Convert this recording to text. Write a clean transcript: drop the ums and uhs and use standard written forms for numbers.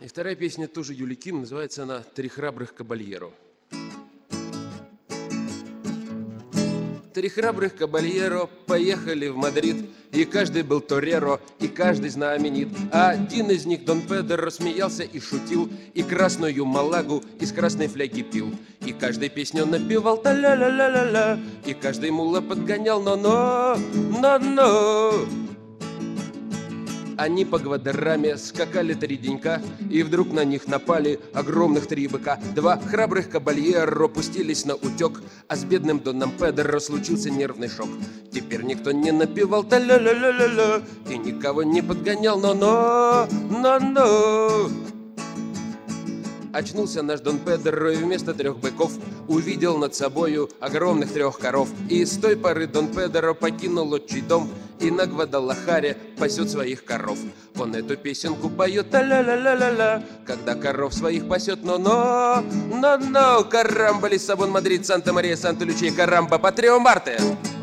И вторая песня тоже Юлии Ким, называется она «Три храбрых кабальеро». Три храбрых кабальеро поехали в Мадрид, и каждый был тореро, и каждый знаменит. А один из них, Дон Педро, смеялся и шутил, и красную малагу из красной фляги пил. И каждой песню напевал та-ля-ля-ля-ля-ля, и каждый мула подгонял но-но, но-но. Они по Гвадараме скакали 3 денька, и вдруг на них напали огромных 3 быка. 2 храбрых кабальеро пустились на утек, а с бедным Доном Педро случился нервный шок. Теперь никто не напевал та-ля-ля-ля-ля-ля, и никого не подгонял но-но, но-но. Очнулся наш Дон Педро и вместо 3 быков увидел над собою огромных 3 коров. И с той поры Дон Педро покинул отчий дом и на Гвадалахаре пасет своих коров. Он эту песенку поет та-ля-ля-ля-ля-ля, когда коров своих пасет но-но, но-но. Карамба, Лиссабон, Мадрид, Санта-Мария, Санта-Лючия, карамба, Патрио Марте.